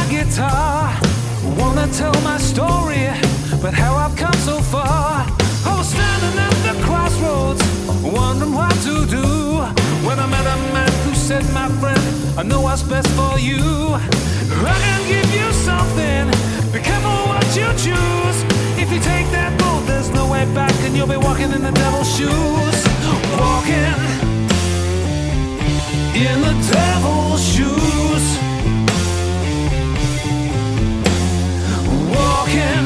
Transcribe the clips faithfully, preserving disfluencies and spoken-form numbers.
my guitar, wanna tell my story, but how I've come so far. I was standing at the crossroads, wondering what to do, when I met a man who said, my friend, I know what's best for you. I can give you something, be careful what you choose. If you take that road, there's no way back, and you'll be walking in the devil's shoes. Walking in the devil's shoes. Walking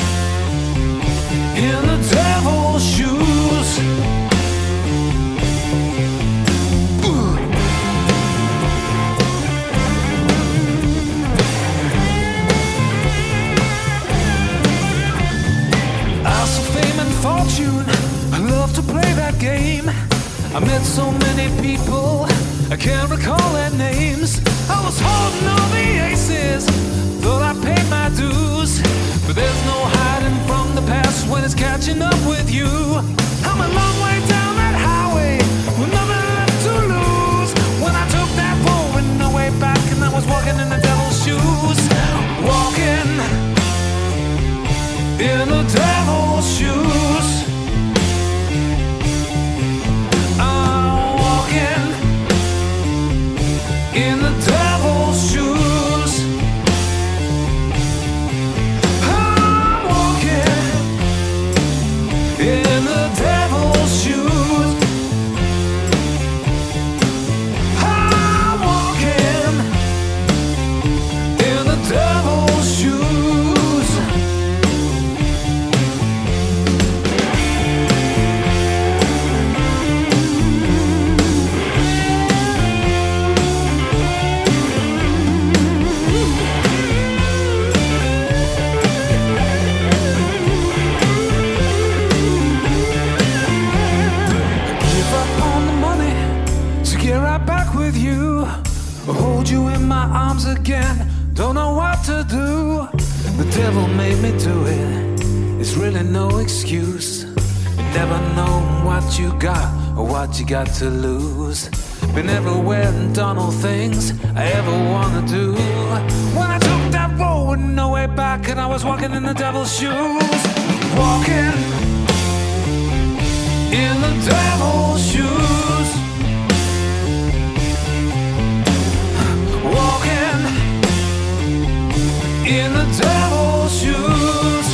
in the devil's shoes. Ooh. I saw fame and fortune, I love to play that game. I met so many people, I can't recall their names. I was holding all the aces, thought I paid my dues, but there's no hiding from the past when it's catching up with you. I'm a long way down that highway, with nothing left to lose, when I took that road with no way back, and I was walking in the devil's shoes. Walking in the devil's shoes. I'm walking in the devil's shoes. I'm walking in the devil's shoes. I'm walking in the devil's shoes. Get right back with you, hold you in my arms again, don't know what to do. The devil made me do it, it's really no excuse. You never know what you got or what you got to lose. Been everywhere and done all things I ever wanna do. When I took that road with no way back, and I was walking in the devil's shoes. Walking in the devil's shoes. Walking in the devil's shoes.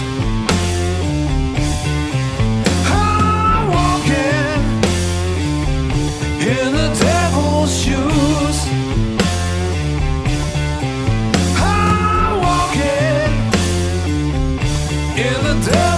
I'm walking in the devil's shoes. I'm walking in the devil's shoes.